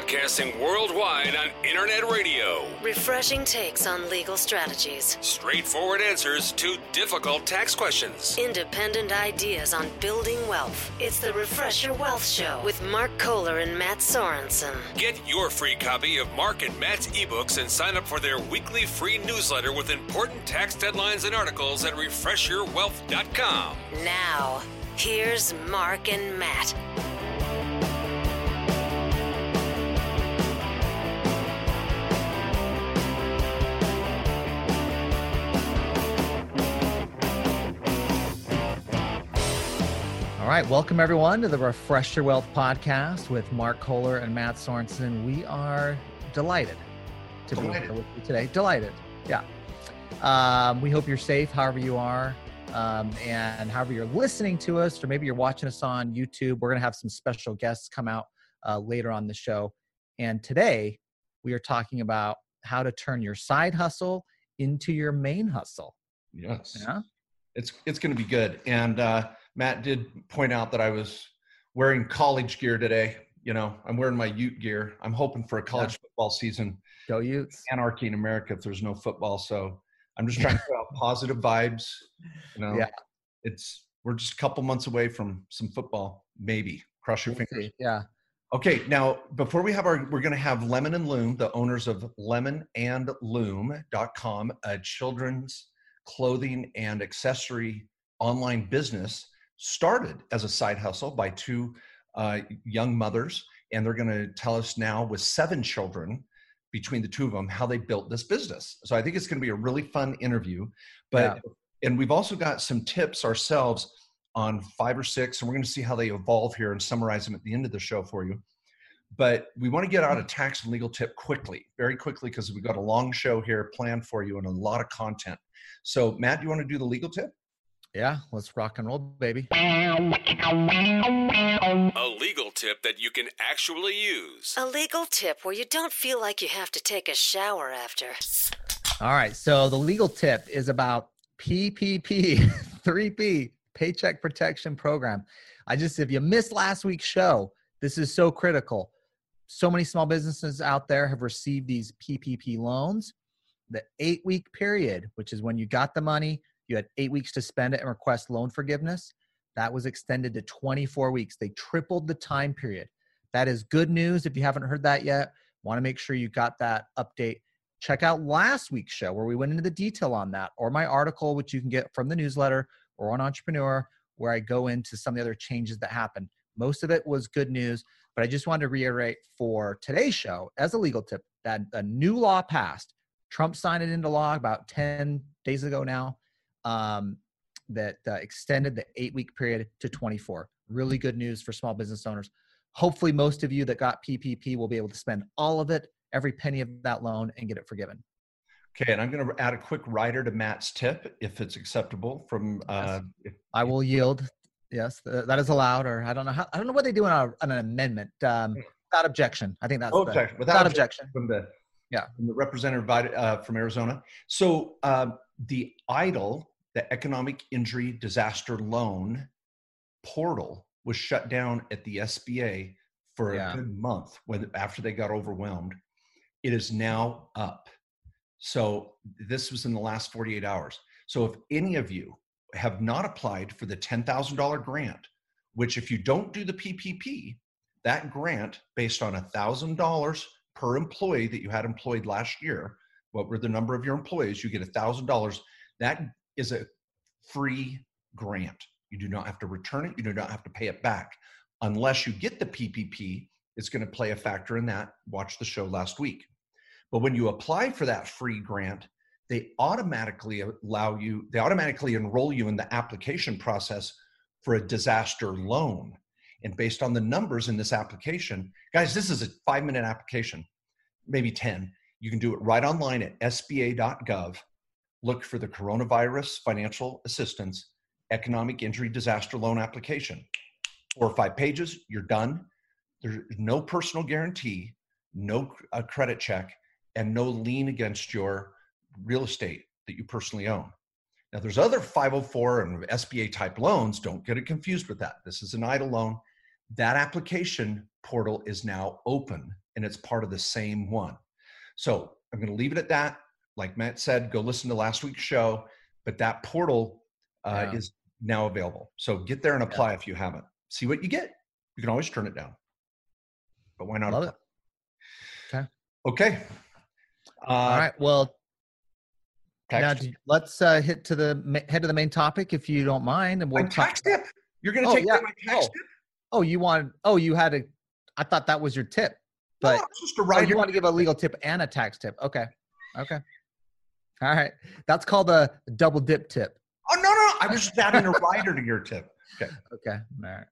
Broadcasting worldwide on internet radio. Refreshing takes on legal strategies. Straightforward answers to difficult tax questions. Independent ideas on building wealth. It's the Refresh Your Wealth Show with Mark Kohler and Matt Sorensen. Get your free copy of Mark and Matt's ebooks and sign up for their weekly free newsletter with important tax deadlines and articles at refreshyourwealth.com. Now, here's Mark and Matt. All right, welcome everyone to the Refresh Your Wealth podcast with Mark Kohler and Matt Sorensen. We are delighted to be here with you today. Delighted, yeah. We hope you're safe, however you are, and however you're listening to us, or maybe you're watching us on YouTube. We're going to have some special guests come out later on the show. And today we are talking about how to turn your side hustle into your main hustle. Yes, yeah? It's going to be good. And Matt did point out that I was wearing college gear today. You know, I'm wearing my Ute gear. I'm hoping for a college football season. Go Utes. Anarchy in America if there's no football. So I'm just trying to put out positive vibes. You know, we're just a couple months away from some football, maybe. Cross your fingers. Yeah. Okay. Now, before we have we're going to have Lemon and Loom, the owners of lemonandloom.com, a children's clothing and accessory online business started as a side hustle by two young mothers. And they're going to tell us now with 7 children between the two of them, how they built this business. So I think it's going to be a really fun interview, and we've also got some tips ourselves on 5 or 6, and we're going to see how they evolve here and summarize them at the end of the show for you. But we want to get out a tax and legal tip very quickly, because we've got a long show here planned for you and a lot of content. So Matt, do you want to do the legal tip? Yeah, let's rock and roll, baby. A legal tip that you can actually use. A legal tip where you don't feel like you have to take a shower after. All right, so the legal tip is about PPP, 3P, Paycheck Protection Program. If you missed last week's show, this is so critical. So many small businesses out there have received these PPP loans. The 8-week period, which is when you got the money, you had 8 weeks to spend it and request loan forgiveness. That was extended to 24 weeks. They tripled the time period. That is good news. If you haven't heard that yet, want to make sure you got that update. Check out last week's show where we went into the detail on that, or my article, which you can get from the newsletter or on Entrepreneur, where I go into some of the other changes that happened. Most of it was good news, but I just wanted to reiterate for today's show as a legal tip that a new law passed. Trump signed it into law about 10 days ago now. That extended the 8-week period to 24. Really good news for small business owners. Hopefully most of you that got PPP will be able to spend all of it, every penny of that loan, and get it forgiven. Okay, and I'm going to add a quick rider to Matt's tip, if it's acceptable from. Yes. I will yield. Yes, that is allowed, or I don't know what they do on an amendment. Without objection. I think that's without objection. From the representative from Arizona. So the EIDL, the Economic Injury Disaster Loan portal, was shut down at the SBA for a good month after they got overwhelmed. It is now up. So this was in the last 48 hours. So if any of you have not applied for the $10,000 grant, which if you don't do the PPP, that grant based on $1,000 per employee that you had employed last year, what were the number of your employees, you get $1,000. That is a free grant. You do not have to return it. You do not have to pay it back. Unless you get the PPP, it's going to play a factor in that. Watch the show last week. But when you apply for that free grant, they automatically enroll you in the application process for a disaster loan. And based on the numbers in this application, guys, this is a 5-minute application, maybe 10. You can do it right online at sba.gov. Look for the Coronavirus Financial Assistance Economic Injury Disaster Loan Application. 4 or 5 pages, you're done. There's no personal guarantee, no credit check, and no lien against your real estate that you personally own. Now, there's other 504 and SBA type loans. Don't get it confused with that. This is an EIDL loan. That application portal is now open and it's part of the same one. So I'm going to leave it at that. Like Matt said, go listen to last week's show, but that portal is now available. So get there and apply if you haven't. See what you get. You can always turn it down, but why not? Love it. Okay. All right. Well, now tax let's head to the main topic, if you don't mind. And we'll my tax tip. You're going to take my tax tip? Oh, you had a, I thought that was your tip, but no, it's just a rider. You want to give a legal tip and a tax tip. Okay. All right. That's called a double dip tip. Oh, no. I was just adding a rider to your tip. Okay. All right.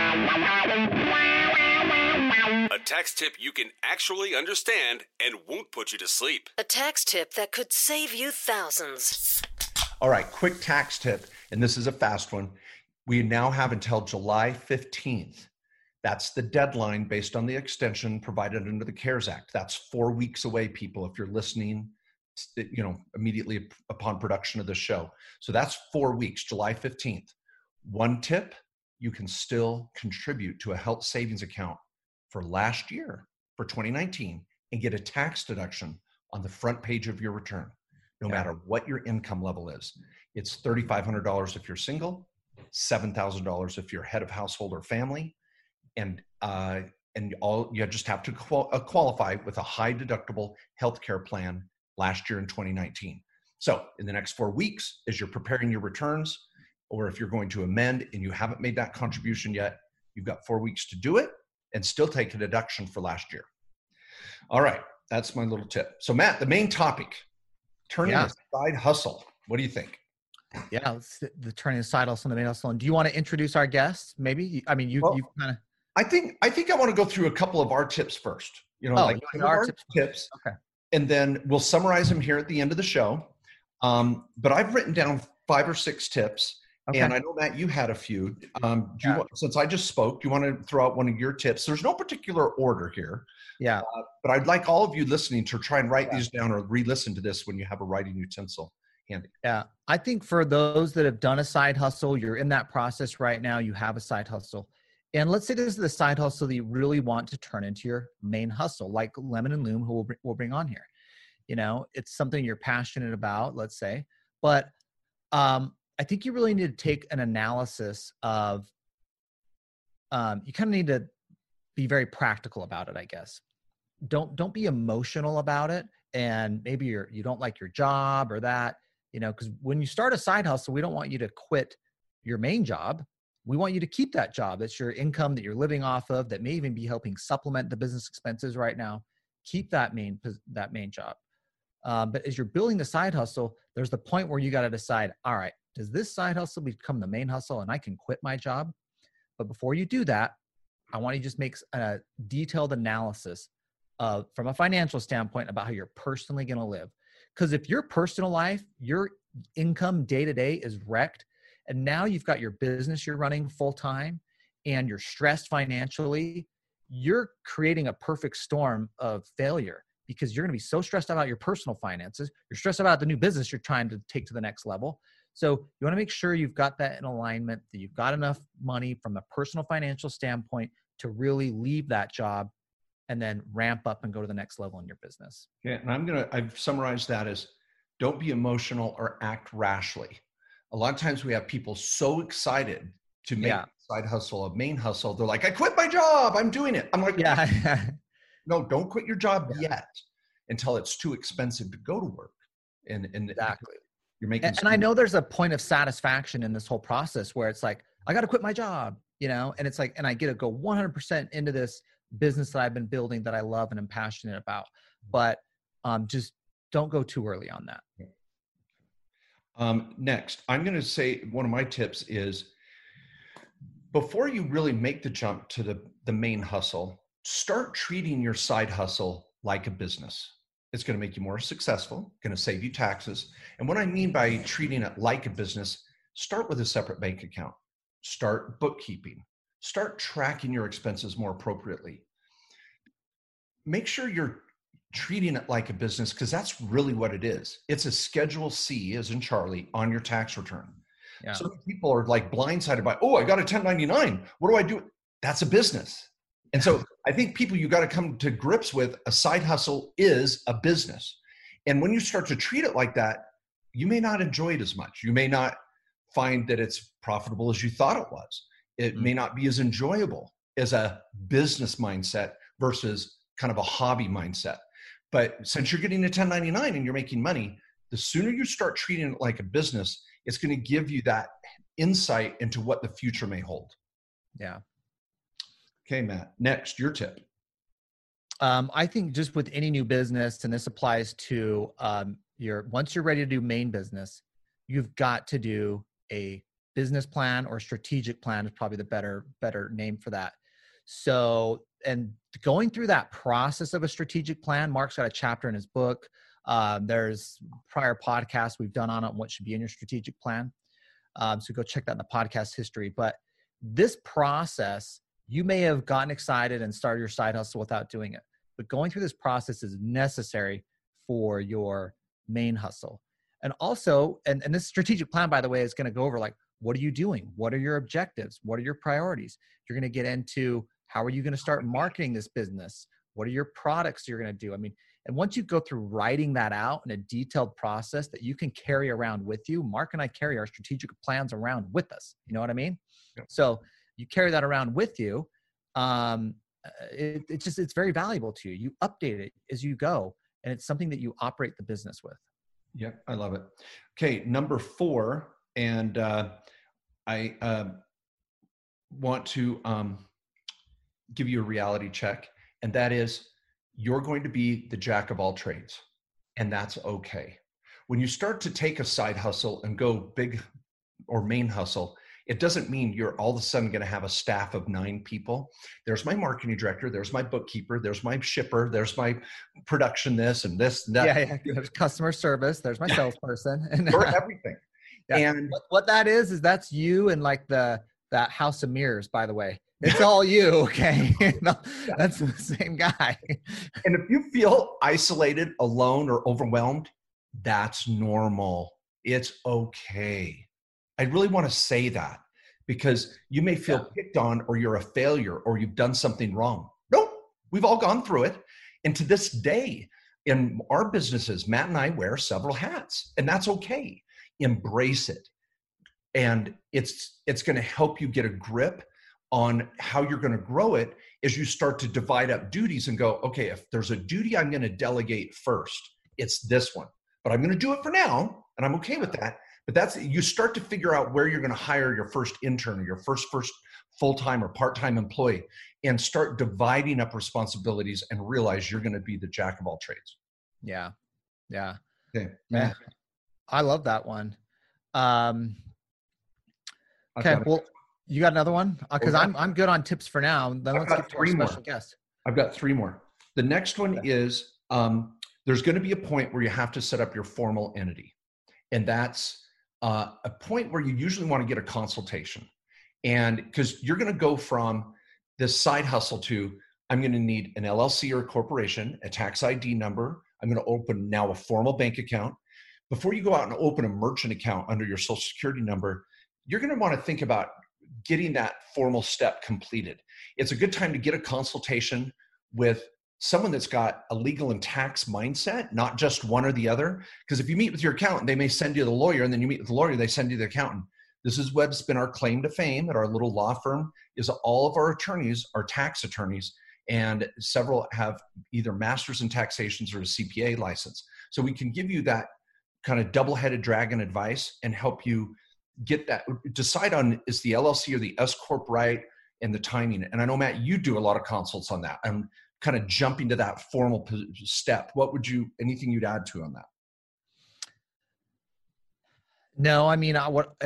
A tax tip you can actually understand and won't put you to sleep. A tax tip that could save you thousands. All right, quick tax tip, and this is a fast one. We now have until July 15th. That's the deadline based on the extension provided under the CARES Act. That's 4 weeks away, people, if you're listening, immediately upon production of the show. So that's 4 weeks, July 15th. One tip, you can still contribute to a health savings account for last year, for 2019, and get a tax deduction on the front page of your return, no matter what your income level is. It's $3,500 if you're single, $7,000 if you're head of household or family, and all you just have to qualify with a high deductible healthcare plan last year in 2019. So in the next 4 weeks, as you're preparing your returns, or if you're going to amend and you haven't made that contribution yet, you've got 4 weeks to do it and still take a deduction for last year. All right, that's my little tip. So Matt, the main topic, turning a side hustle. What do you think? Yeah, the turning a side hustle into main hustle. And do you want to introduce our guests? Maybe. I mean, you've kind of. I think I want to go through a couple of our tips first. Our tips. Okay. And then we'll summarize them here at the end of the show. But I've written down 5 or 6 tips. Okay. And I know, Matt, you had a few. Since I just spoke, do you want to throw out one of your tips? There's no particular order here. Yeah. But I'd like all of you listening to try and write these down or re-listen to this when you have a writing utensil handy. Yeah. I think for those that have done a side hustle, you're in that process right now, you have a side hustle. And let's say this is the side hustle that you really want to turn into your main hustle, like Lemon and Loom, who we'll bring on here. It's something you're passionate about, let's say. But I think you really need to take an analysis of, you kind of need to be very practical about it, I guess. Don't be emotional about it. And maybe you don't like your job or that, because when you start a side hustle, we don't want you to quit your main job. We want you to keep that job. It's your income that you're living off of that may even be helping supplement the business expenses right now. Keep that main job. But as you're building the side hustle, there's the point where you got to decide, all right, does this side hustle become the main hustle and I can quit my job? But before you do that, I want you to just make a detailed analysis from a financial standpoint about how you're personally going to live. Because if your personal life, your income day to day is wrecked, and now you've got your business you're running full time and you're stressed financially, you're creating a perfect storm of failure because you're going to be so stressed about your personal finances. You're stressed about the new business you're trying to take to the next level. So you want to make sure you've got that in alignment, that you've got enough money from a personal financial standpoint to really leave that job and then ramp up and go to the next level in your business. Yeah, and I've summarized that as don't be emotional or act rashly. A lot of times we have people so excited to make side hustle a main hustle. They're like, I quit my job. I'm doing it. I'm like, no, don't quit your job yet until it's too expensive to go to work. And exactly. You're making. And I know there's a point of satisfaction in this whole process where it's like, I got to quit my job, and it's like, and I get to go 100% into this business that I've been building that I love and am passionate about. But just don't go too early on that. Next, I'm going to say one of my tips is before you really make the jump to the main hustle, start treating your side hustle like a business. It's going to make you more successful, going to save you taxes. And what I mean by treating it like a business, start with a separate bank account, start bookkeeping, start tracking your expenses more appropriately. Make sure you're treating it like a business because that's really what it is. It's a Schedule C, as in Charlie, on your tax return. Yeah. Some people are like blindsided by, I got a 1099. What do I do? That's a business. And so I think people, you got to come to grips with a side hustle is a business. And when you start to treat it like that, you may not enjoy it as much. You may not find that it's profitable as you thought it was. It may not be as enjoyable as a business mindset versus kind of a hobby mindset. But since you're getting a 1099 and you're making money, the sooner you start treating it like a business, it's going to give you that insight into what the future may hold. Yeah. Okay, Matt, next, your tip. I think just with any new business, and this applies to once you're ready to do main business, you've got to do a business plan, or strategic plan is probably the better name for that. So, and going through that process of a strategic plan, Mark's got a chapter in his book. There's prior podcasts we've done on it, what should be in your strategic plan. So go check that in the podcast history. But this process, you may have gotten excited and started your side hustle without doing it. But going through this process is necessary for your main hustle. And also, and this strategic plan, by the way, is going to go over like, what are you doing? What are your objectives? What are your priorities? You're going to get into how are you going to start marketing this business? What are your products you're going to do? I mean, and once you go through writing that out in a detailed process that you can carry around with you, Mark and I carry our strategic plans around with us. You know what I mean? Yeah. So you carry that around with you. It's very valuable to you. You update it as you go, and it's something that you operate the business with. Yeah, I love it. Okay, number 4, and I want to give you a reality check, and that is you're going to be the jack of all trades, and that's okay. When you start to take a side hustle and go big or main hustle, it doesn't mean you're all of a sudden going to have a staff of 9 people. There's my marketing director. There's my bookkeeper. There's my shipper. There's my production this and this and that. Yeah. There's customer service. There's my salesperson. And for everything. Yeah. And what that is that's you and like that house of mirrors, by the way. It's all you, okay? That's the same guy. And if you feel isolated, alone, or overwhelmed, that's normal. It's okay. I really want to say that because you may feel picked on, or you're a failure, or you've done something wrong. Nope, we've all gone through it. And to this day, in our businesses, Matt and I wear several hats, and that's okay. Embrace it. And it's going to help you get a grip on how you're going to grow it as you start to divide up duties and go, okay, if there's a duty I'm going to delegate first, it's this one. But I'm going to do it for now, and I'm okay with that. But you start to figure out where you're going to hire your first intern or your first full-time or part-time employee, and start dividing up responsibilities and realize you're going to be the jack of all trades. Yeah. Yeah. Okay. Yeah. I love that one. Okay. Well, you got another one? Because I'm good on tips for now. Then let's get to our special guest. I've got 3 more. The next one is there's going to be a point where you have to set up your formal entity. And that's a point where you usually want to get a consultation. And because you're going to go from this side hustle to, I'm going to need an LLC or a corporation, a tax ID number. I'm going to open now a formal bank account. Before you go out and open a merchant account under your social security number, you're going to want to think about getting that formal step completed. It's a good time to get a consultation with someone that's got a legal and tax mindset, not just one or the other. Because if you meet with your accountant, they may send you the lawyer, and then you meet with the lawyer, they send you the accountant. This is what's been our claim to fame at our little law firm, is all of our attorneys are tax attorneys, and several have either master's in taxations or a CPA license. So we can give you that kind of double-headed dragon advice and help you get that, decide on, is the LLC or the S Corp right, and the timing. And I know, Matt, you do a lot of consults on that. I'm kind of jumping to that formal step. Anything you'd add to on that? No, I mean,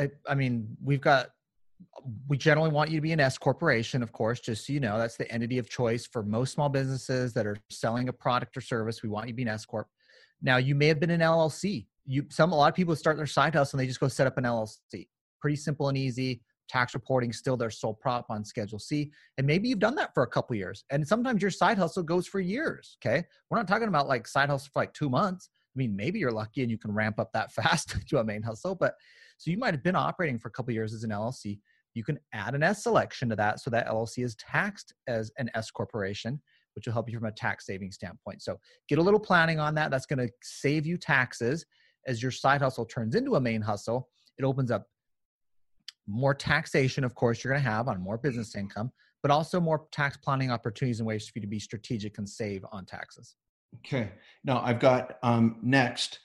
we generally want you to be an S corporation, of course, just so you know, that's the entity of choice for most small businesses that are selling a product or service. We want you to be an S Corp. Now, you may have been an LLC. A lot of people start their side hustle and they just go set up an LLC. Pretty simple and easy. Tax reporting still their sole prop on Schedule C. And maybe you've done that for a couple of years. And sometimes your side hustle goes for years. Okay. We're not talking about like side hustle for like 2 months. I mean, maybe you're lucky and you can ramp up that fast to a main hustle. But so you might have been operating for a couple of years as an LLC. you can add an S selection to that so that LLC is taxed as an S corporation, which will help you from a tax saving standpoint. So get a little planning on that. That's going to save you taxes. As your side hustle turns into a main hustle, it opens up more taxation, of course, you're going to have on more business income, but also more tax planning opportunities and ways for you to be strategic and save on taxes. Okay. Now I've got next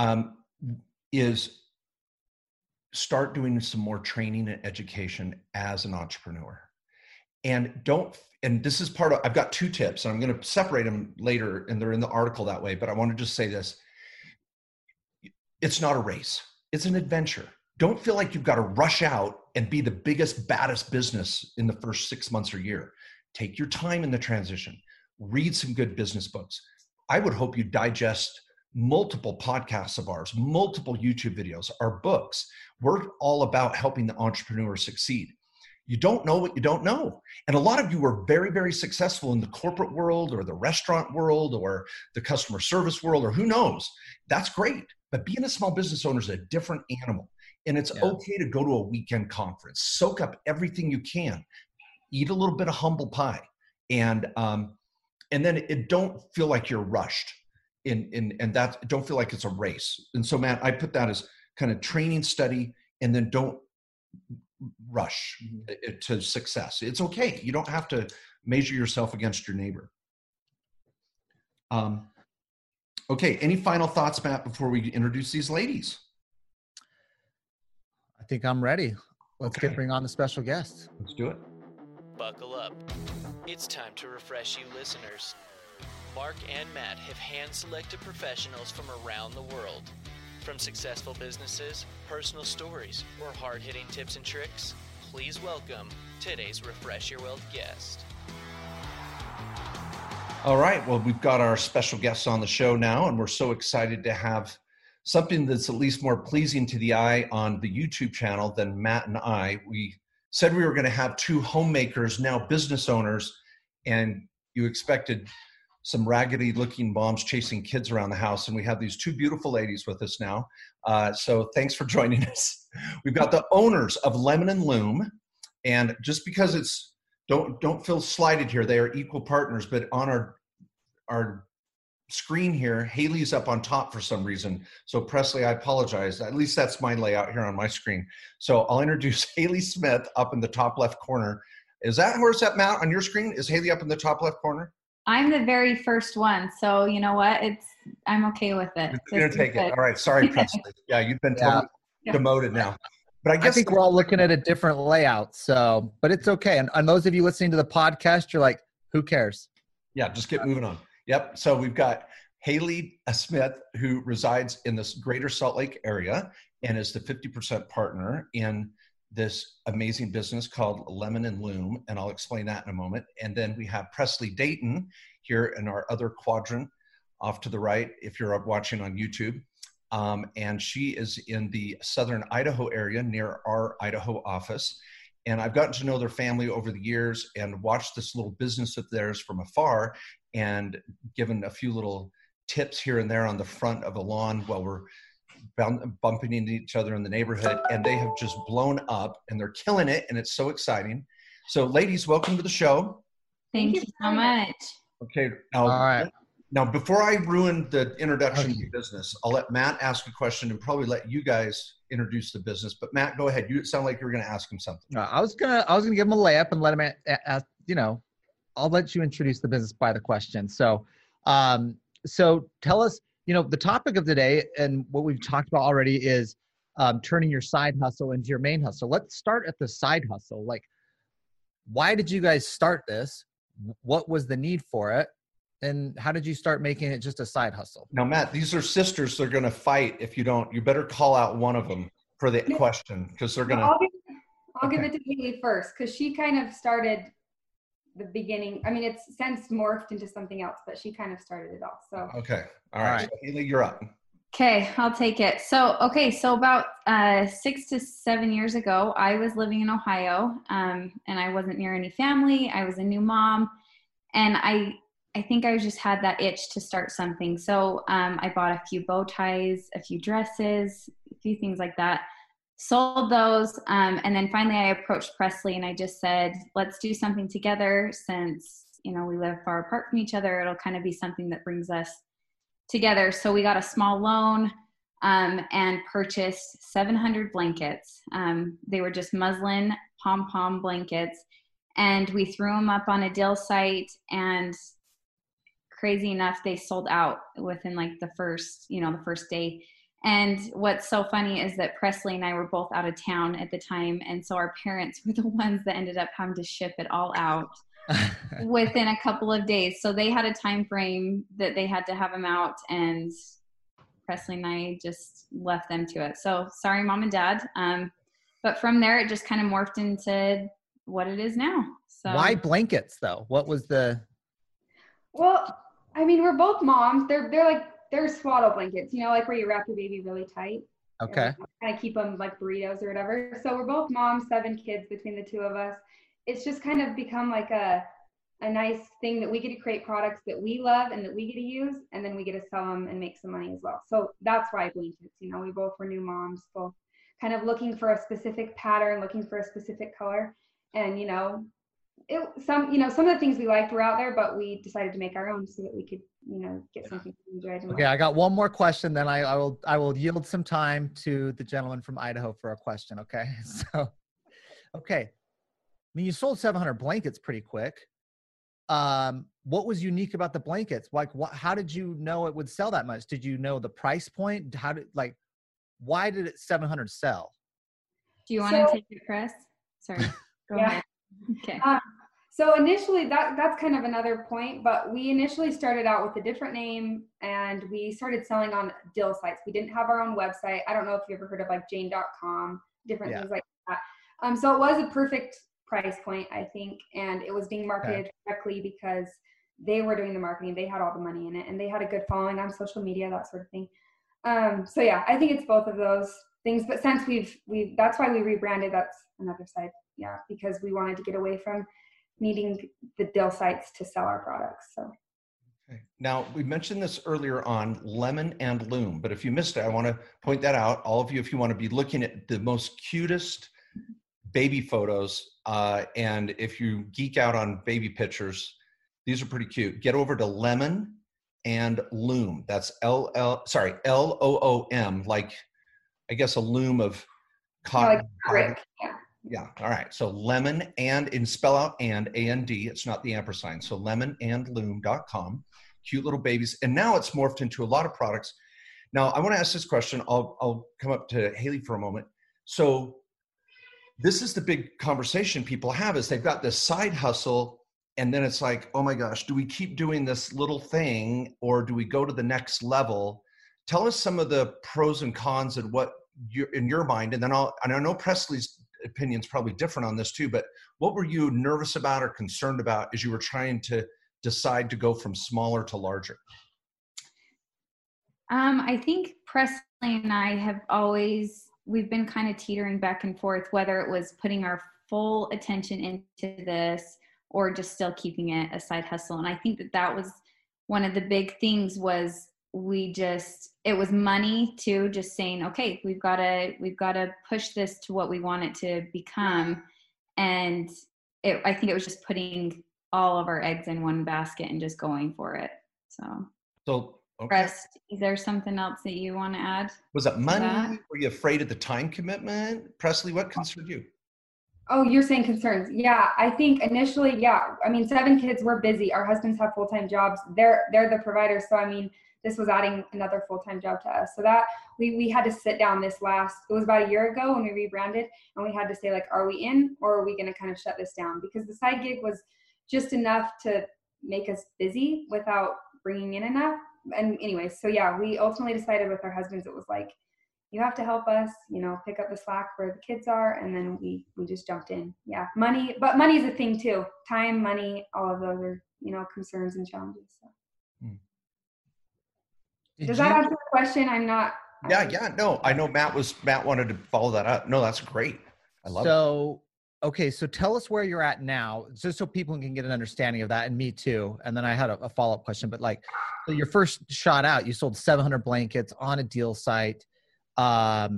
is start doing some more training and education as an entrepreneur. And this is part of, I've got 2 tips, and I'm going to separate them later, and they're in the article that way, but I want to just say this. It's not a race. It's an adventure. Don't feel like you've got to rush out and be the biggest, baddest business in the first 6 months or year. Take your time in the transition. Read some good business books. I would hope you digest multiple podcasts of ours, multiple YouTube videos, our books. We're all about helping the entrepreneur succeed. You don't know what you don't know. And a lot of you are very, very successful in the corporate world or the restaurant world or the customer service world, or who knows. That's great. But being a small business owner is a different animal. And it's okay to go to a weekend conference, soak up everything you can, eat a little bit of humble pie. And then don't feel like you're rushed and that don't feel like it's a race. And so, Matt, I put that as kind of training, study, and then don't rush to success. It's okay. You don't have to measure yourself against your neighbor. Okay. Any final thoughts, Matt, before we introduce these ladies? I think I'm ready. Let's bring on the special guest. Let's do it. Buckle up. It's time to refresh you listeners. Mark and Matt have hand-selected professionals from around the world. From successful businesses, personal stories, or hard-hitting tips and tricks, please welcome today's Refresh Your Wealth guest. All right. Well, we've got our special guests on the show now, and we're so excited to have something that's at least more pleasing to the eye on the YouTube channel than Matt and I. We said we were going to have 2 homemakers, now business owners, and you expected some raggedy looking moms chasing kids around the house. And we have these 2 beautiful ladies with us now. So thanks for joining us. We've got the owners of Lemon and Loom. And just because it's, don't feel slighted here. They are equal partners, but on our screen here, Haley's up on top for some reason. So Presley, I apologize. At least that's my layout here on my screen. So I'll introduce Haley Smith up in the top left corner. Where's that, Matt, on your screen? Is Haley up in the top left corner? I'm the very first one, so you know what? I'm okay with it. You're gonna take it. All right, sorry, Presley. Yeah, you've been totally demoted now. But I think we're all looking at a different layout, so but it's okay. And those of you listening to the podcast, you're like, who cares? Yeah, just get moving on. Yep. So we've got Haley Smith, who resides in this greater Salt Lake area and is the 50% partner in this amazing business called Lemon and Loom, and I'll explain that in a moment. And then we have Presley Dayton here in our other quadrant off to the right, if you're watching on YouTube. And she is in the southern Idaho area near our Idaho office. And I've gotten to know their family over the years and watched this little business of theirs from afar and given a few little tips here and there on the front of a lawn while we're bumping into each other in the neighborhood, and they have just blown up and they're killing it, and it's so exciting. So ladies, welcome to the show. Thank you so much. Okay. Now, before I ruin the introduction to business, I'll let Matt ask a question and probably let you guys introduce the business. But Matt, go ahead. You sound like you were going to ask him something. I was gonna give him a layup and let him ask, I'll let you introduce the business by the question. So tell us, the topic of today and what we've talked about already is turning your side hustle into your main hustle. Let's start at the side hustle. Like, why did you guys start this? What was the need for it? And how did you start making it just a side hustle? Now, Matt, these are sisters. They're going to fight if you don't. You better call out one of them for the question because they're going to. I'll give it to Haley first because she kind of started the beginning. I mean, it's since morphed into something else, but she kind of started it all. So okay, all right. So, Haley, you're up. Okay, I'll take it. So about 6 to 7 years ago, I was living in Ohio, and I wasn't near any family. I was a new mom, and I think I just had that itch to start something. So I bought a few bow ties, a few dresses, a few things like that. sold those. And then finally I approached Presley and I just said, let's do something together since, you know, we live far apart from each other. It'll kind of be something that brings us together. So we got a small loan and purchased 700 blankets. They were just muslin pom-pom blankets. And we threw them up on a deal site, and crazy enough, they sold out within like the first day. And what's so funny is that Presley and I were both out of town at the time. And so our parents were the ones that ended up having to ship it all out within a couple of days. So they had a time frame that they had to have them out, and Presley and I just left them to it. So sorry, Mom and Dad. But from there, it just kind of morphed into what it is now. So why blankets though? What was the? Well, I mean, we're both moms. They're swaddle blankets, you know, like where you wrap your baby really tight. Okay. Kind of keep them like burritos or whatever. So we're both moms, 7 kids between the two of us. It's just kind of become like a nice thing that we get to create products that we love and that we get to use, and then we get to sell them and make some money as well. So that's why blankets, you know, we both were new moms, both kind of looking for a specific pattern, looking for a specific color. And, you know, some of the things we liked were out there, but we decided to make our own so that we could, you know, get something we enjoyed. Okay, I got one more question, then I will yield some time to the gentleman from Idaho for a question. Okay, so, okay, I mean, you sold 700 blankets pretty quick. What was unique about the blankets? Like, how did you know it would sell that much? Did you know the price point? Why did it 700 sell? Do you want to take it, Chris? Sorry. Go ahead. Okay. So initially, that's kind of another point, but we initially started out with a different name, and we started selling on deal sites. We didn't have our own website. I don't know if you ever heard of like Jane.com, different things like that. So it was a perfect price point, I think, and it was being marketed correctly because they were doing the marketing. They had all the money in it, and they had a good following on social media, that sort of thing. So yeah, I think it's both of those things. But since we've that's why we rebranded. That's another side. Yeah, because we wanted to get away from needing the deal sites to sell our products. So. Okay. Now, we mentioned this earlier on Lemon and Loom, but if you missed it, I want to point that out. All of you, if you want to be looking at the most cutest baby photos, and if you geek out on baby pictures, these are pretty cute. Get over to Lemon and Loom. That's L-O-O-M, like, I guess a loom of cotton. Like Yeah. All right. So Lemon and spell out and A-N-D. It's not the ampersand. So lemonandloom.com. Cute little babies. And now it's morphed into a lot of products. Now I want to ask this question. I'll come up to Haley for a moment. So this is the big conversation people have, is they've got this side hustle, and then it's like, oh my gosh, do we keep doing this little thing, or do we go to the next level? Tell us some of the pros and cons and what you're in your mind. And then and I know Presley's opinion's probably different on this too, but what were you nervous about or concerned about as you were trying to decide to go from smaller to larger? I think Presley and I we've been kind of teetering back and forth, whether it was putting our full attention into this or just still keeping it a side hustle. And I think that was one of the big things was it was money too, just saying, okay, we've got to push this to what we want it to become. And I think it was just putting all of our eggs in one basket and just going for it. So okay. Rest, is there something else that you want to add? Was it money? Were you afraid of the time commitment? Presley, what concerned you? Oh, you're saying concerns. Yeah, I think initially, I mean, 7 kids, we're busy. Our husbands have full-time jobs. They're the providers. So, I mean, this was adding another full-time job to us. So that we had to sit down it was about a year ago when we rebranded, and we had to say, like, are we in, or are we going to kind of shut this down? Because the side gig was just enough to make us busy without bringing in enough. And anyways, so yeah, we ultimately decided with our husbands, it was like, you have to help us, pick up the slack where the kids are. And then we just jumped in. Yeah. Money is a thing too. Time, money, all of those are, concerns and challenges. So. Does that answer the question? I'm not. Yeah. No, I know Matt wanted to follow that up. No, that's great. I love it. Okay. So tell us where you're at now, just so people can get an understanding of that, and me too. And then I had a follow-up question, but so your first shot out, you sold 700 blankets on a deal site.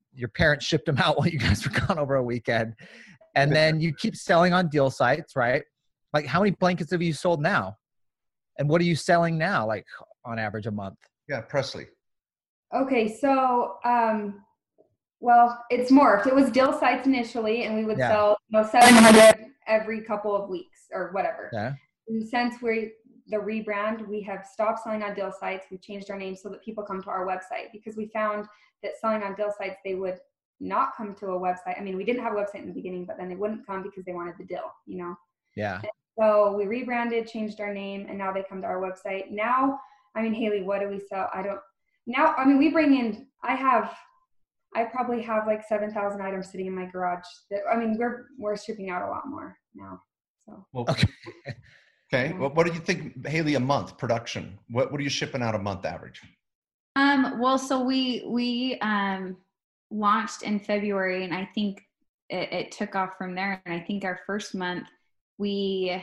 your parents shipped them out while you guys were gone over a weekend. And then you keep selling on deal sites, right? Like, how many blankets have you sold now? And what are you selling now, like on average a month? Yeah, Presley. Okay, so well, it's morphed. It was deal sites initially, and we would sell 700 every couple of weeks or whatever. Yeah. And since the rebrand, we have stopped selling on deal sites. We've changed our name so that people come to our website, because we found that selling on deal sites, they would not come to a website. I mean, we didn't have a website in the beginning, but then they wouldn't come because they wanted the deal, you know? Yeah. And so we rebranded, changed our name, and now they come to our website. Now, I mean, Haley, what do we sell? We bring in, I probably have like 7,000 items sitting in my garage. We're shipping out a lot more now. So. Well, okay. Well, what do you think, Haley, a month production? What are you shipping out a month average? Well, so we launched in February, and I think it took off from there. And I think our first month are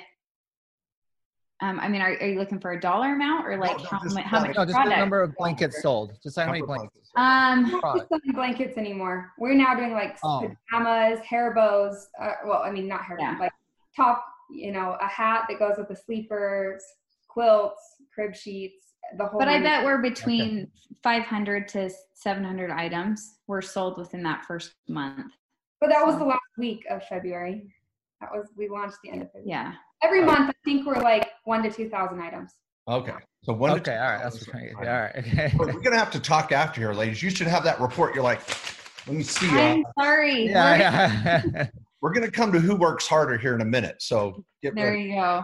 you looking for a dollar amount, or like how much? No, just the number of blankets sold. Just how many blankets. We're not selling blankets anymore. We're now doing like pajamas, hair bows. Not hair bows, like top, a hat that goes with the sleepers, quilts, crib sheets, the whole. But I bet we're between 500 to 700 items were sold within that first month. But that was the last week of February. We launched the end of February. Yeah. Every month, I think we're like 1,000 to 2,000 items. Okay. So 1 to 2. All right. That's what I'm trying to get. All right. Okay. We're going to have to talk after here, ladies. You should have that report. You're like, let me see. I'm sorry. Yeah. We're going to come to who works harder here in a minute. So get there ready. You go.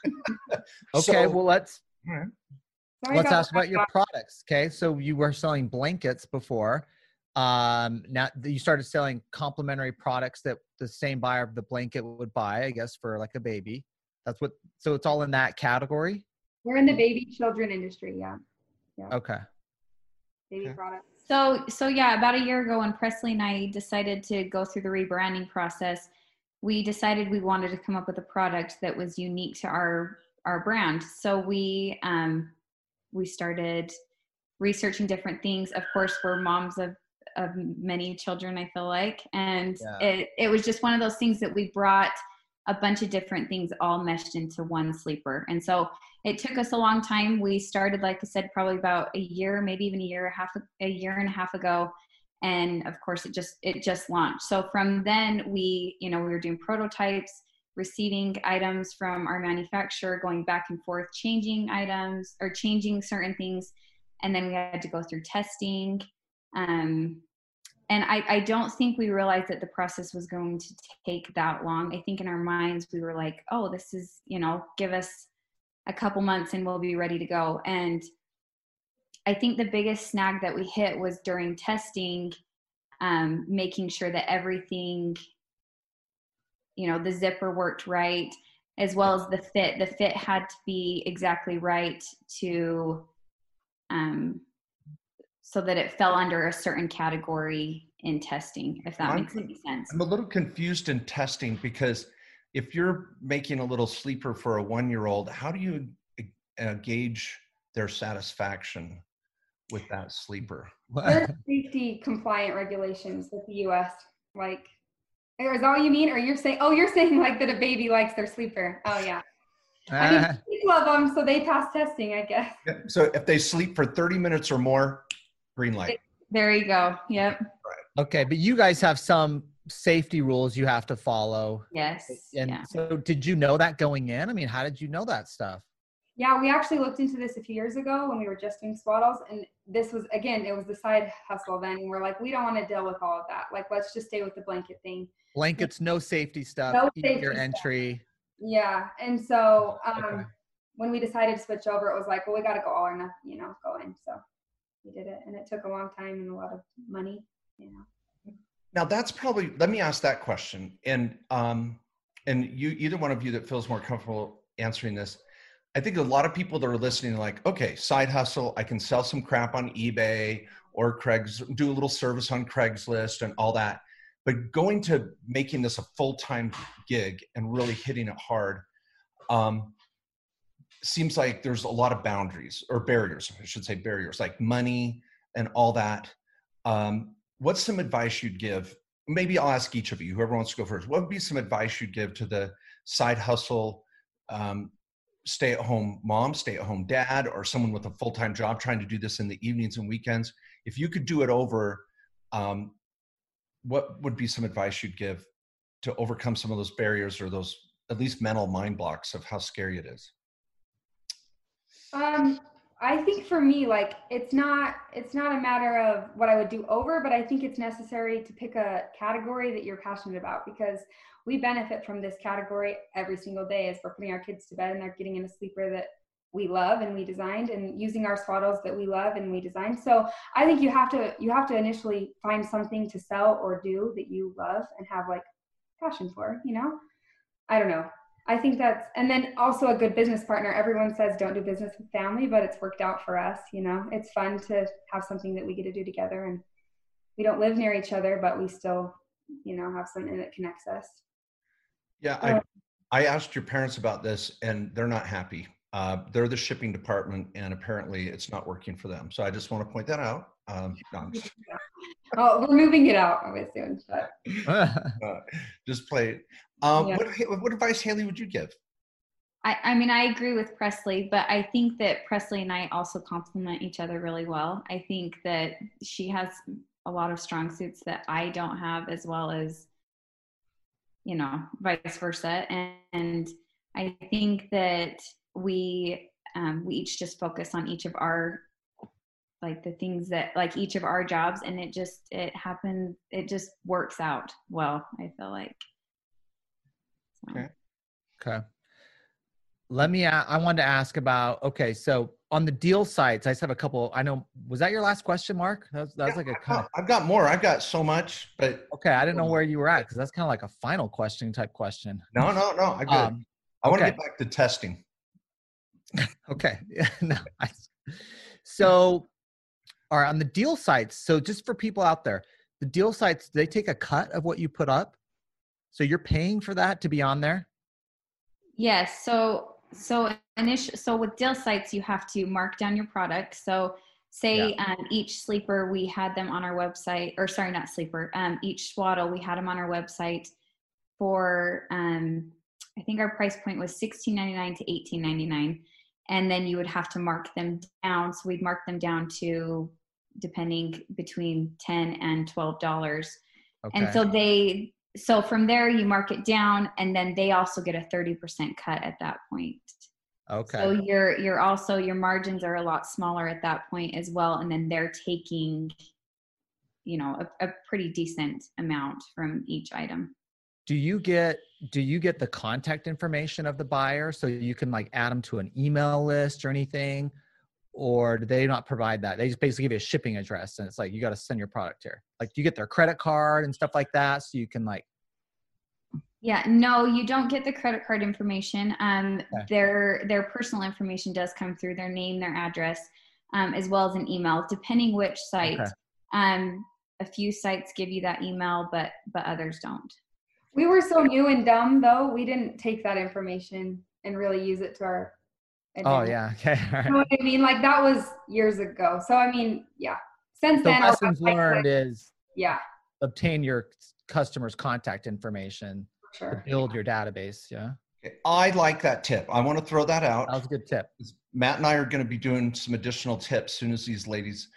Okay. Well, let's ask about your that. products. Okay. So you were selling blankets before. Now you started selling complementary products that the same buyer of the blanket would buy, I guess, for like a baby. So it's all in that category. We're in the baby children industry. Yeah. Okay. Baby products. So yeah, about a year ago when Presley and I decided to go through the rebranding process, we decided we wanted to come up with a product that was unique to our brand. So we started researching different things. Of course, we're moms of many children, I feel like. And it was just one of those things that we brought a bunch of different things all meshed into one sleeper. And so it took us a long time. We started, like I said, probably about a year, maybe even a year and a half ago. And of course it just launched. So from then we were doing prototypes, receiving items from our manufacturer, going back and forth, changing items or changing certain things. And then we had to go through testing. And I don't think we realized that the process was going to take that long. I think in our minds, we were like, oh, this is, give us a couple months and we'll be ready to go. And I think the biggest snag that we hit was during testing, making sure that everything, the zipper worked right, as well as the fit. The fit had to be exactly right to, so that it fell under a certain category in testing, if that makes any sense. I'm a little confused in testing, because if you're making a little sleeper for a 1-year-old, how do you gauge their satisfaction with that sleeper? There's safety compliant regulations with the U.S. Like, is that all you mean? Or you're saying like that a baby likes their sleeper? Oh yeah. I mean, people love them, so they pass testing, I guess. So if they sleep for 30 minutes or more, green light. There you go. Yep. Right. Okay, but you guys have some safety rules you have to follow. Yes. And so did you know that going in? I mean, how did you know that stuff? Yeah, we actually looked into this a few years ago when we were just doing swaddles, and this was, again, it was the side hustle then, and we're like, we don't want to deal with all of that. Like, let's just stay with the blanket thing. Blankets, no safety stuff, no safety your stuff. Entry. Yeah, and so Okay. when we decided to switch over, it was like, well, we got to go all or nothing, go in. So we did it, and it took a long time and a lot of money, Now that's probably, let me ask that question. And you, either one of you that feels more comfortable answering this, I think a lot of people that are listening are like, okay, side hustle, I can sell some crap on eBay or do a little service on Craigslist and all that. But going to making this a full-time gig and really hitting it hard seems like there's a lot of boundaries or barriers, I should say barriers, like money and all that. what's some advice you'd give? Maybe I'll ask each of you, whoever wants to go first. What would be some advice you'd give to the side hustle, stay-at-home mom, stay-at-home dad, or someone with a full-time job trying to do this in the evenings and weekends? If you could do it over, what would be some advice you'd give to overcome some of those barriers or those at least mental mind blocks of how scary it is? I think for me, like, it's not a matter of what I would do over, but I think it's necessary to pick a category that you're passionate about, because we benefit from this category every single day as we're putting our kids to bed and they're getting in a sleeper that we love and we designed, and using our swaddles that we love and we designed. So I think you have to initially find something to sell or do that you love and have like passion for, you know? I don't know. I think that's, and then also a good business partner. Everyone says don't do business with family, but it's worked out for us. You know, it's fun to have something that we get to do together, and we don't live near each other, but we still, you know, have something that connects us. Yeah. I asked your parents about this and they're not happy. They're the shipping department and apparently it's not working for them. So I just want to point that out. Oh, we're moving it out soon. Just play it. What advice, Haley, would you give? I mean, I agree with Presley, but I think that Presley and I also complement each other really well. I think that she has a lot of strong suits that I don't have, as well as, you know, vice versa. And I think that we each just focus on each of our, like, the things that, like, each of our jobs, and it just works out well, I feel like. So. Okay. I wanted to ask about, okay, so on the deal sites, I just have a couple. I know, was that your last question, Mark? That was like a kind of, I've got more. I've got so much, but okay, I didn't know where you were at, because that's kind of like a final question type question. No, I'm good. I want to get back to testing. Okay. No. So, all right, on the deal sites. So just for people out there, the deal sites, they take a cut of what you put up. So you're paying for that to be on there? Yes. So with deal sites, you have to mark down your product. So say each sleeper, we had them on our website, or sorry, not sleeper, each swaddle, we had them on our website for, I think our price point was $16.99 to $18.99. And then you would have to mark them down. So we'd mark them down to, depending, between $10 and $12. Okay. And so from there you mark it down, and then they also get a 30% cut at that point. Okay. So your margins are a lot smaller at that point as well. And then they're taking, you know, a pretty decent amount from each item. Do you get the contact information of the buyer so you can like add them to an email list or anything? Or do they not provide that? They just basically give you a shipping address and it's like, you got to send your product here. Like, do you get their credit card and stuff like that so you can like? Yeah, no, you don't get the credit card information. Okay. Their personal information does come through, their name, their address, as well as an email, depending which site. Okay. A few sites give you that email, but others don't. We were so new and dumb, though. We didn't take that information and really use it to our advantage. Oh, yeah. Okay. All right. You know what I mean? Like, that was years ago. So, I mean, yeah. Since the then, lessons learned is obtain your customer's contact information to build your database. Yeah. Okay. I like that tip. I want to throw that out. That was a good tip. Matt and I are going to be doing some additional tips as soon as these ladies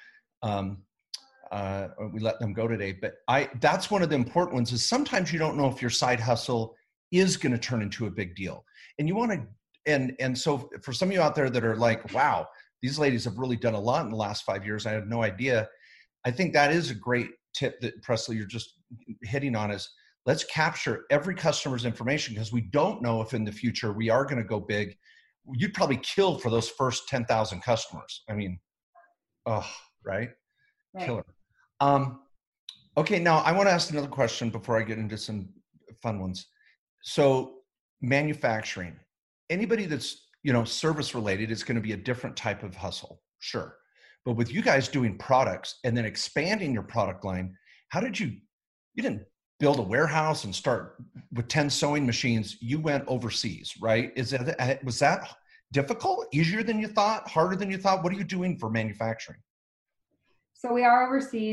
we let them go today, but that's one of the important ones, is sometimes you don't know if your side hustle is going to turn into a big deal. And you want to, and so for some of you out there that are like, wow, these ladies have really done a lot in the last 5 years, I had no idea. I think that is a great tip that, Presley, you're just hitting on, is let's capture every customer's information, because we don't know if in the future we are going to go big. You'd probably kill for those first 10,000 customers. I mean, right? Killer. Okay, now I want to ask another question before I get into some fun ones. So manufacturing, anybody that's, you know, service related is going to be a different type of hustle. Sure. But with you guys doing products and then expanding your product line, how did you didn't build a warehouse and start with 10 sewing machines. You went overseas, right? Was that difficult? Easier than you thought? Harder than you thought? What are you doing for manufacturing? So we are overseas.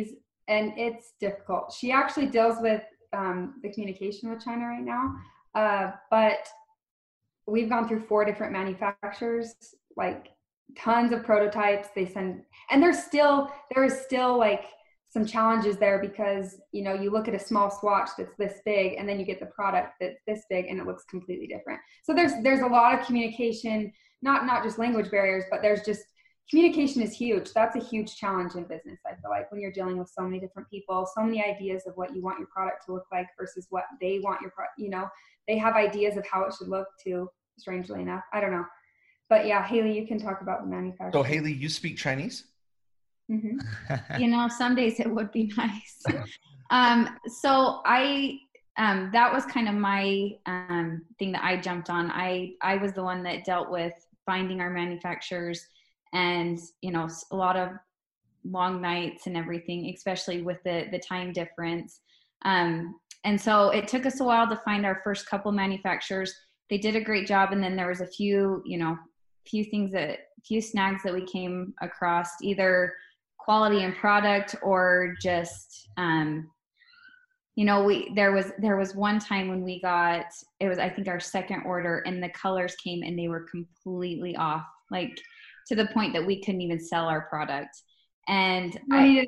and it's difficult. She actually deals with the communication with China right now, but we've gone through 4 different manufacturers, like tons of prototypes they send, and there is still like some challenges there, because you look at a small swatch that's this big, and then you get the product that's this big and it looks completely different. So there's a lot of communication, not just language barriers, but there's just communication is huge. That's a huge challenge in business. I feel like when you're dealing with so many different people, so many ideas of what you want your product to look like versus what they want your product, they have ideas of how it should look too, strangely enough. I don't know. But yeah, Haley, you can talk about the manufacturing. So Haley, you speak Chinese? Mm-hmm. Some days it would be nice. So that was kind of my thing that I jumped on. I was the one that dealt with finding our manufacturers, and a lot of long nights and everything, especially with the time difference. And so it took us a while to find our first couple manufacturers. They did a great job, and then there was a few snags that we came across, either quality and product or just there was one time when we got, it was I think our second order, and the colors came and they were completely off, like to the point that we couldn't even sell our product. And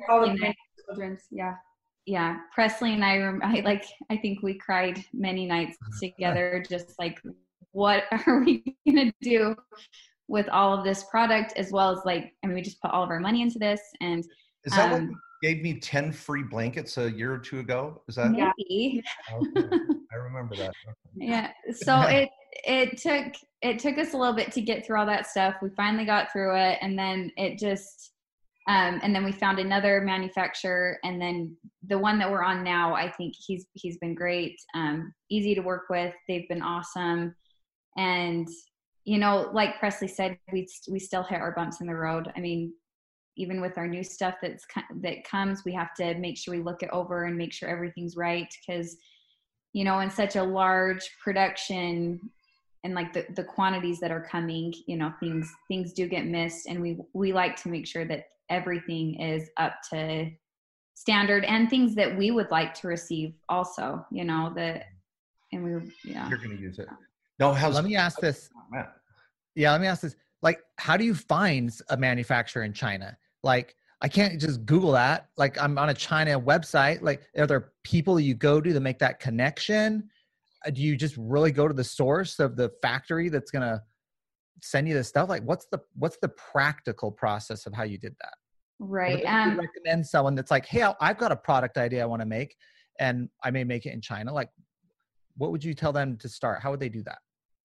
Presley and I think we cried many nights together, just like, what are we gonna do with all of this product, as well as we just put all of our money into this. And is that what gave me 10 free blankets a year or two ago? Is that maybe? Okay. I remember that. Yeah. So it took us a little bit to get through all that stuff. We finally got through it, and then it just and then we found another manufacturer, and then the one that we're on now, I think he's been great, easy to work with. They've been awesome. And like Presley said, we still hit our bumps in the road. I mean, even with our new stuff that comes, we have to make sure we look it over and make sure everything's right, because in such a large production and like the quantities that are coming, things do get missed, and we like to make sure that everything is up to standard, and things that we would like to receive also, you're going to use it. No, let me ask this. Yeah, let me ask this. Like, how do you find a manufacturer in China? Like, I can't just Google that. Like, I'm on a China website. Like, are there people you go to make that connection? Do you just really go to the source of the factory that's going to send you the stuff? Like, what's the practical process of how you did that? Right. You recommend someone that's like, hey, I've got a product idea I want to make, and I may make it in China. Like, what would you tell them to start? How would they do that?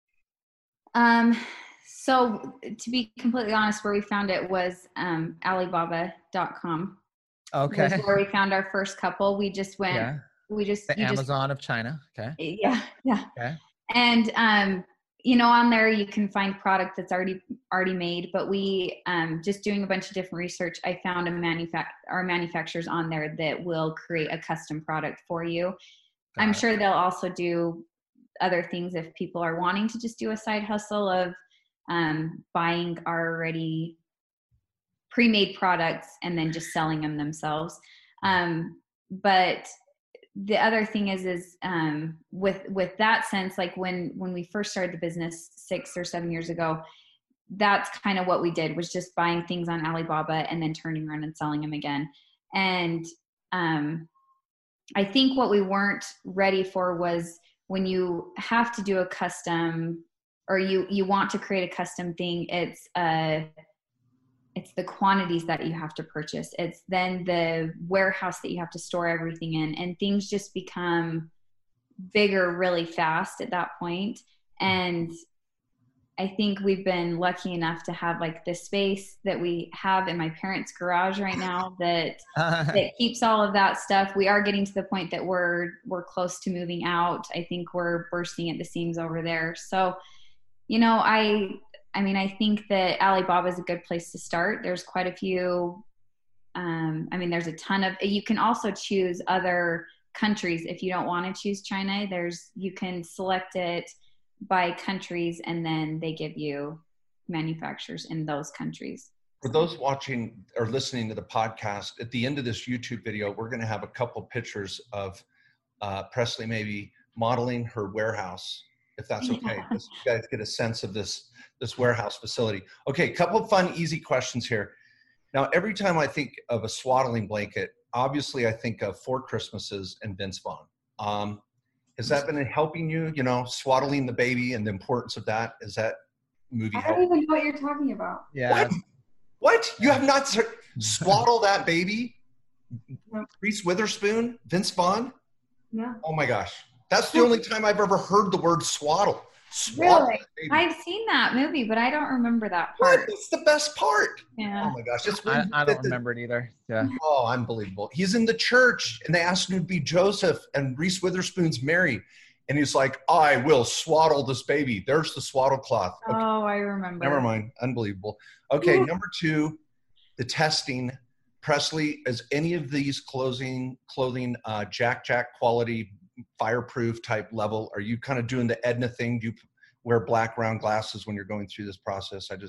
So to be completely honest, where we found it was Alibaba.com. Okay. Was where we found our first couple. We just went. Yeah. Amazon of China. Okay. Yeah. Okay. And on there you can find product that's already made. But we just doing a bunch of different research, I found our manufacturers on there that will create a custom product for you. I'm sure they'll also do other things if people are wanting to just do a side hustle of buying already pre-made products and then just selling them themselves. But the other thing is with that sense, like when we first started the business 6 or 7 years ago, that's kind of what we did, was just buying things on Alibaba and then turning around and selling them again. And I think what we weren't ready for was when you have to do a custom, or you want to create a custom thing, it's the quantities that you have to purchase. It's then the warehouse that you have to store everything in, and things just become bigger really fast at that point. And I think we've been lucky enough to have like the space that we have in my parents' garage right now that keeps all of that stuff. We are getting to the point that we're close to moving out. I think we're bursting at the seams over there. So, I think that Alibaba is a good place to start. There's quite a few. There's a ton of. You can also choose other countries if you don't want to choose China. You can select it by countries, and then they give you manufacturers in those countries. For those watching or listening to the podcast, at the end of this YouTube video, we're going to have a couple pictures of Presley maybe modeling her warehouse, if that's okay. Yeah. Just you guys get a sense of this warehouse facility. Okay, couple of fun, easy questions here. Now, every time I think of a swaddling blanket, obviously I think of Four Christmases and Vince Vaughn. Has that been helping you, swaddling the baby and the importance of that? Is that movie I help? don't even know what you're talking about. Yeah. What? You have not swaddled that baby? No. Reese Witherspoon? Vince Vaughn? No. Oh my gosh. That's the only time I've ever heard the word swaddle. Swaddle Really? that baby. I've seen that movie, but I don't remember that part. What? It's the best part. Yeah. Oh my gosh. It's I don't remember it either. Yeah. Oh, unbelievable. He's in the church and they asked him to be Joseph and Reese Witherspoon's Mary. And he's like, I will swaddle this baby. There's the swaddle cloth. Okay, Oh, I remember. never mind. Unbelievable. Okay, number 2, the testing. Presley, is any of these clothing Jack quality, fireproof type level? Are you kind of doing the Edna thing? Do you wear black round glasses when you're going through this process? I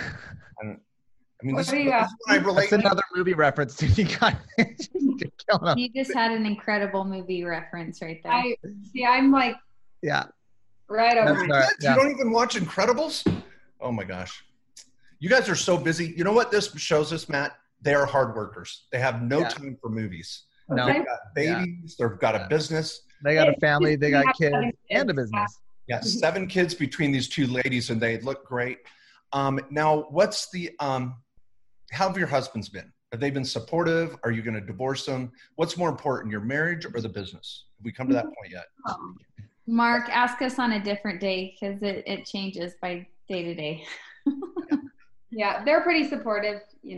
mean, What this are is you when I relate. That's another movie reference. You got you're killing 'em. You just had an incredible movie reference right there. I'm like Yeah. right over That's it. right. What? Yeah. You don't even watch Incredibles? Oh my gosh. You guys are so busy. You know what this shows us, Matt? They are hard workers. They have no Yeah. time for movies. No, Okay. They've got babies. They've got a business. they got a family, they got kids, Yeah. and a business. Yeah, 7 kids between these 2 ladies, and they look great. Now, what's the how have your husbands been? Have they been supportive? Are you going to divorce them? What's more important, your marriage or the business? Have we come to that point yet? Mark, ask us on a different day because it changes by day to day. Yeah, they're pretty supportive,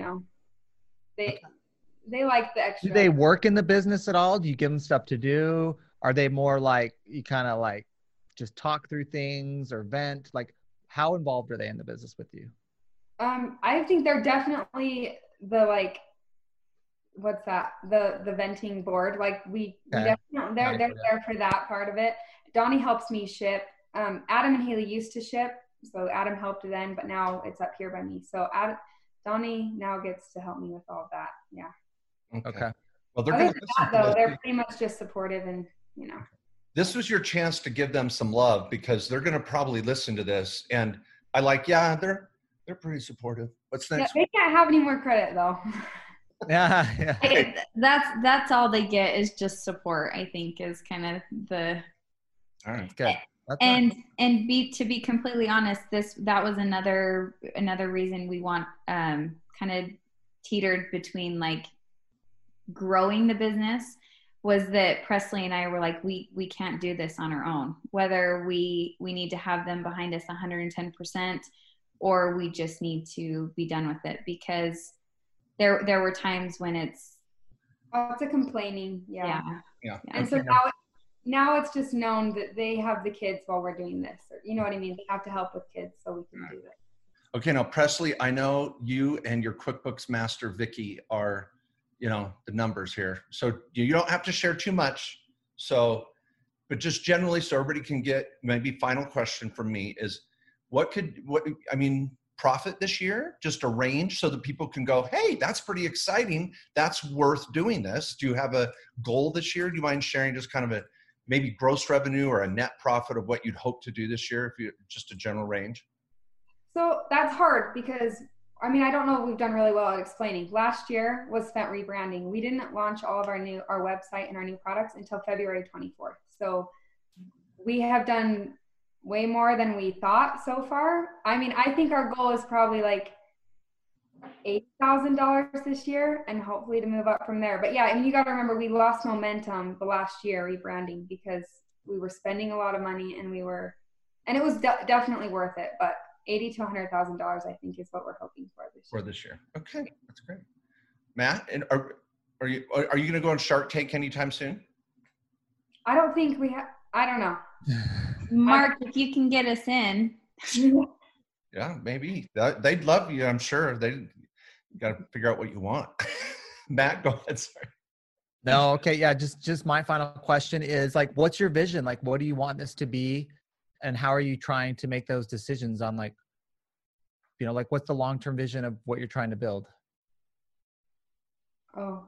They like the extra. Do they work in the business at all? Do you give them stuff to do? Are they more like you kind of like just talk through things or vent? Like how involved are they in the business with you? I think they're definitely the what's that? The venting board. Like we definitely they're there for that part of it. Donnie helps me ship. Adam and Haley used to ship, so Adam helped then, but now it's up here by me. So Donnie now gets to help me with all of that. Yeah. Okay. Well, they're Other going than to that, though, they're pretty much just supportive and This was your chance to give them some love because they're going to probably listen to this. And I they're pretty supportive. What's yeah, next? they can't have any more credit though. Yeah. Like, that's all they get is just support. I think is kind of the All right. Good. That's and to be completely honest, that was another reason we want kind of teetered between like growing the business was that Presley and I were like, we can't do this on our own, whether we need to have them behind us 110% or we just need to be done with it, because there were times when it's a complaining. Yeah. And so now it's just known that they have the kids while we're doing this. Or, you know what I mean? They have to help with kids so we can do it. Okay. Now, Presley, I know you and your QuickBooks master, Vicky, are, the numbers here. So you don't have to share too much. But just generally, so everybody can get maybe final question from me is profit this year, just a range so that people can go, hey, that's pretty exciting. That's worth doing this. Do you have a goal this year? Do you mind sharing just kind of a maybe gross revenue or a net profit of what you'd hope to do this year, just a general range? So that's hard because, I don't know if we've done really well at explaining. Last year was spent rebranding. We didn't launch all of our website and our new products until February 24th. So we have done way more than we thought so far. I think our goal is probably like $8,000 this year and hopefully to move up from there. But yeah, you got to remember we lost momentum the last year rebranding because we were spending a lot of money and it was definitely worth it. But $80,000 to $100,000, I think, is what we're hoping for this year. Okay, that's great. Matt, and are you going to go on Shark Tank anytime soon? I don't think we have. I don't know. Mark, if you can get us in. Yeah, maybe they'd love you. I'm sure they got to figure out what you want. Matt, go ahead. Sorry. No. Okay. Yeah. Just my final question is like, what's your vision? Like, what do you want this to be? And how are you trying to make those decisions on like like what's the long-term vision of what you're trying to build? Oh,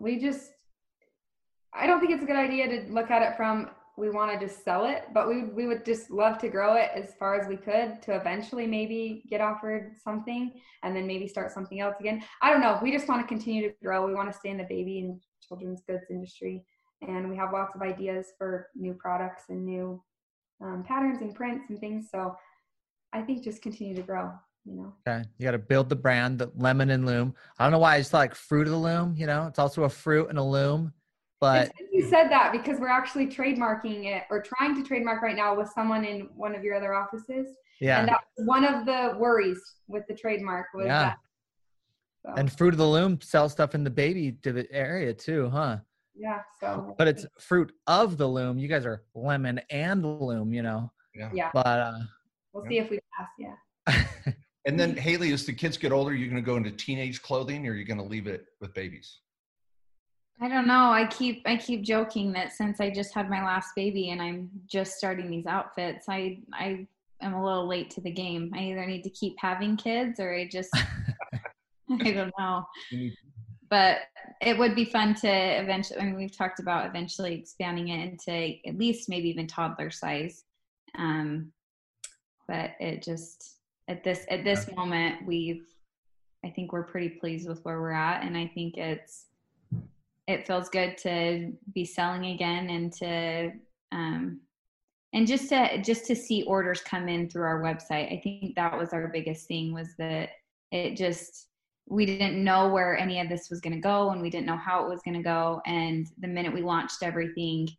I don't think it's a good idea to look at it from, we want to just sell it, but we would just love to grow it as far as we could to eventually maybe get offered something and then maybe start something else again. I don't know. We just want to continue to grow. We want to stay in the baby and children's goods industry. And we have lots of ideas for new products and new patterns and prints and things. So I think just continue to grow, Okay. You got to build the brand, the Lemon and Loom. I don't know why I just like Fruit of the Loom, it's also a fruit and a loom, but you said that because we're actually trademarking it or trying to trademark right now with someone in one of your other offices. Yeah. And that was one of the worries with the trademark was that. So. And Fruit of the Loom sells stuff in the baby area too, huh? Yeah. So. But it's Fruit of the Loom. You guys are Lemon and Loom, Yeah. But we'll see if we pass. Yeah. And then Haley, as the kids get older, you're going to go into teenage clothing, or you're going to leave it with babies? I don't know. I keep joking that since I just had my last baby and I'm just starting these outfits, I am a little late to the game. I either need to keep having kids or I just I don't know. But it would be fun to eventually, we've talked about eventually expanding it into at least maybe even toddler size. But it just at this moment I think we're pretty pleased with where we're at, and I think it feels good to be selling again and to and just to see orders come in through our website. I think that was our biggest thing, was that we didn't know where any of this was going to go, and we didn't know how it was going to go. And the minute we launched everything,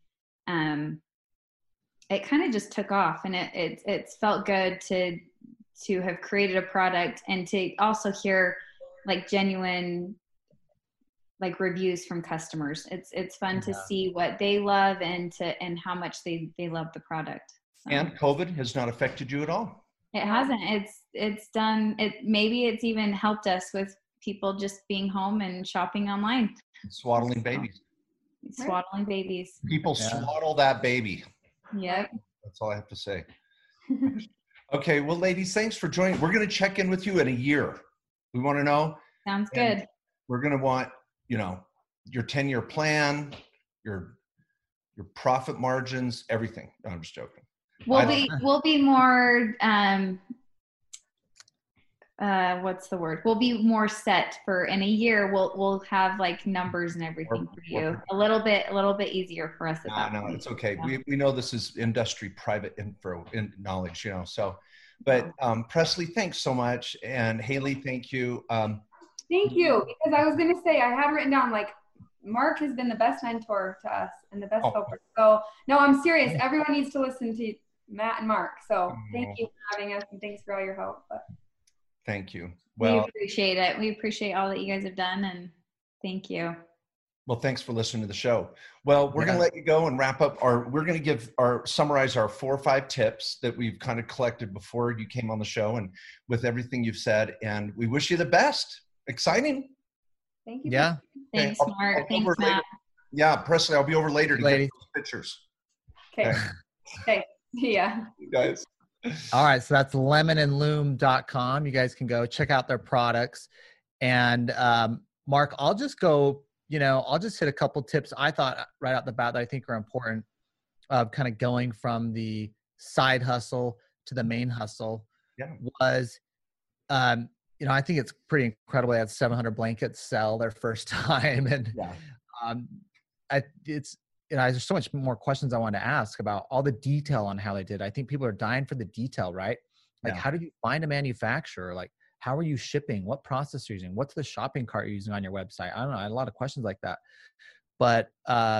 it kind of just took off, and it felt good to have created a product and to also hear like genuine like reviews from customers. It's fun to see what they love and how much they love the product. So. And COVID has not affected you at all? It hasn't. It's done it. Maybe it's even helped us with people just being home and shopping online. Swaddling babies. Swaddling babies. People swaddle that baby. Yep. That's all I have to say. Okay. Well, ladies, thanks for joining. We're going to check in with you in a year. We want to know. Sounds good. We're going to want, your 10-year plan, your profit margins, everything. No, I'm just joking. We'll be more, what's the word? We'll be more set for in a year. We'll have like numbers and everything for you. A little bit easier for us. No, it's okay. Yeah. We know this is industry private info in knowledge, so, but Presley, thanks so much. And Haley, thank you. Thank you. Because I was going to say, I had written down like, Mark has been the best mentor to us and the best helper. So no, I'm serious. Everyone needs to listen to Matt and Mark. So thank you for having us, and thanks for all your help. Thank you. Well, we appreciate it. We appreciate all that you guys have done, and thank you. Well, thanks for listening to the show. Well, we're going to let you go and wrap up we're going to summarize our 4 or 5 tips that we've kind of collected before you came on the show and with everything you've said. And we wish you the best. Exciting. Thank you. Yeah. Thanks, Mark. Thanks, Matt. Yeah, Presley, I'll be over later to get those pictures. Okay. Okay. Yeah. You guys. All right. So that's lemonandloom.com. You guys can go check out their products. And Mark, I'll just go, I'll just hit a couple tips I thought right out the bat that I think are important of kind of going from the side hustle to the main hustle. Was, I think it's pretty incredible. They had 700 blankets sell their first time. And there's so much more questions I want to ask about all the detail on how they did. I think people are dying for the detail, right? Like, how did you find a manufacturer? Like, how are you shipping? What process are you using? What's the shopping cart you're using on your website? I don't know. I had a lot of questions like that. But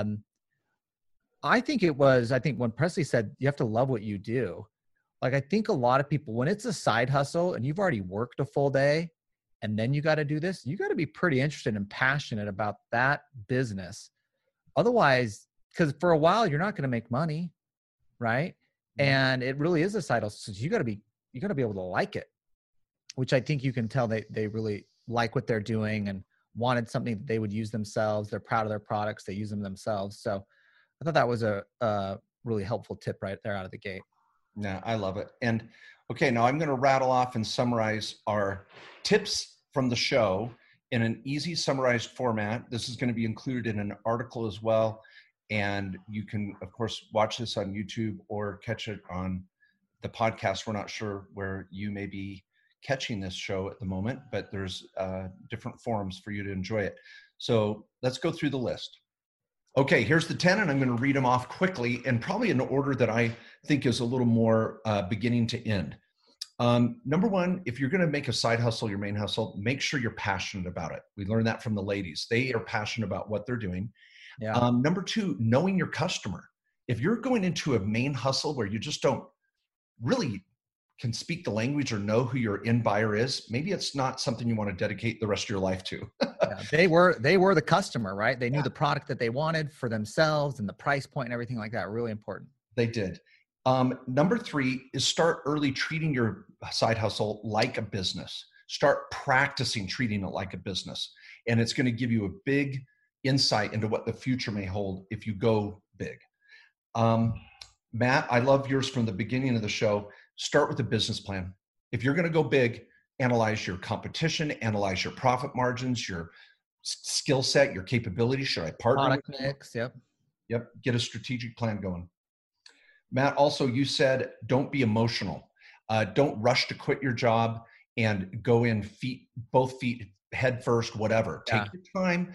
I think when Presley said you have to love what you do, like, I think a lot of people, when it's a side hustle and you've already worked a full day and then you got to do this, you got to be pretty interested and passionate about that business. Otherwise, because for a while you're not going to make money, right? And it really is a side hustle. So you got to be able to like it, which I think you can tell they really like what they're doing and wanted something that they would use themselves. They're proud of their products. They use them themselves. So I thought that was a really helpful tip right there out of the gate. Yeah, I love it. And Okay, now I'm going to rattle off and summarize our tips from the show in an easy summarized format. This is going to be included in an article as well. And you can, of course, watch this on YouTube or catch it on the podcast. We're not sure where you may be catching this show at the moment, but there's different forums for you to enjoy it. So let's go through the list. Okay, here's the 10, and I'm going to read them off quickly and probably in an order that I think is a little more beginning to end. Number one, if you're going to make a side hustle your main hustle, make sure you're passionate about it. We learned that from the ladies. They are passionate about what they're doing. Yeah. Number two, knowing your customer. If you're going into a main hustle where you just don't really can speak the language or know who your end buyer is, maybe it's not something you want to dedicate the rest of your life to. Yeah, they were the customer, right? They knew the product that they wanted for themselves and the price point and everything like that. Really important. They did. Number three is start early treating your side hustle like a business. Start practicing treating it like a business. And it's going to give you a big insight into what the future may hold if you go big. Matt, I love yours from the beginning of the show. Start with a business plan. If you're going to go big, analyze your competition, analyze your profit margins, your skill set, your capabilities. Should I partner Product with mix? Yep. Get a strategic plan going. Matt, also you said, don't be emotional. Don't rush to quit your job and go in both feet head first, whatever. Take your time,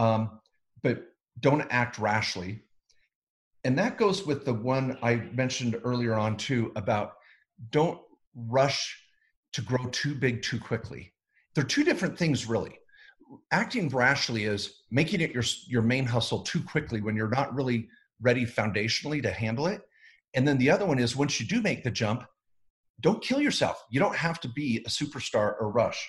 but don't act rashly. And that goes with the one I mentioned earlier on too, about don't rush to grow too big too quickly. They're two different things, really. Acting rashly is making it your main hustle too quickly when you're not really ready foundationally to handle it. And then the other one is once you do make the jump, don't kill yourself. You don't have to be a superstar or rush.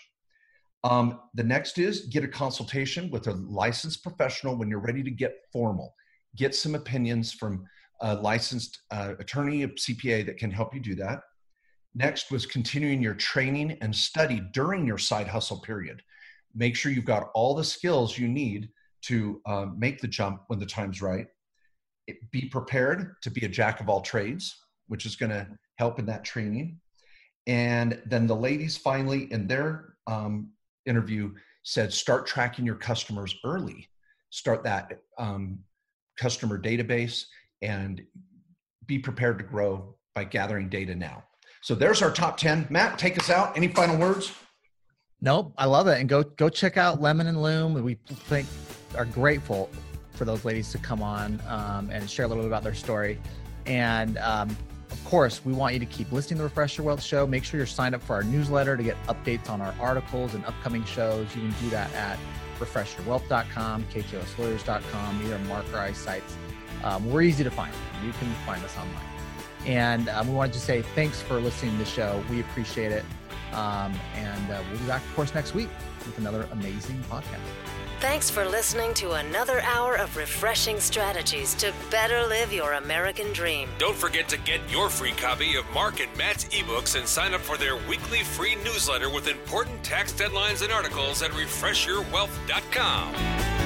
The next is get a consultation with a licensed professional when you're ready to get formal. Get some opinions from a licensed attorney, a CPA that can help you do that. Next was continuing your training and study during your side hustle period. Make sure you've got all the skills you need to make the jump when the time's right. Be prepared to be a jack of all trades, which is going to help in that training. And then the ladies finally in their interview said, start tracking your customers early. Start that customer database and be prepared to grow by gathering data now. So there's our top 10. Matt, take us out. Any final words? Nope. I love it. And go check out Lemon and Loom. We are grateful for those ladies to come on and share a little bit about their story. And of course, we want you to keep listening to the Refresh Your Wealth show. Make sure you're signed up for our newsletter to get updates on our articles and upcoming shows. You can do that at refreshyourwealth.com, ktoslawyers.com, either Mark or I sites. We're easy to find. You can find us online. And we wanted to say thanks for listening to the show. We appreciate it. And we'll be back, of course, next week with another amazing podcast. Thanks for listening to another hour of refreshing strategies to better live your American dream. Don't forget to get your free copy of Mark and Matt's ebooks and sign up for their weekly free newsletter with important tax deadlines and articles at refreshyourwealth.com.